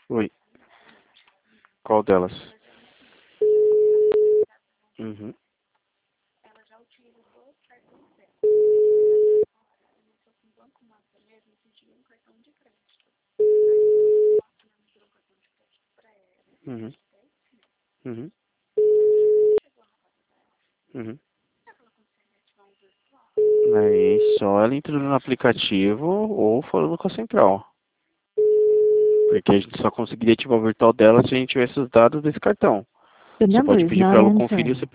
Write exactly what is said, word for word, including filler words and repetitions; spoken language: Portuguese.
Oi. Qual delas? Uhum. Uhum. Uhum. Uhum. Aí só ela entrando no aplicativo ou falando com a central. Porque a gente só conseguiria ativar o virtual dela se a gente tivesse os dados desse cartão. The Você number pode is pedir not para ela conferir o answering. C P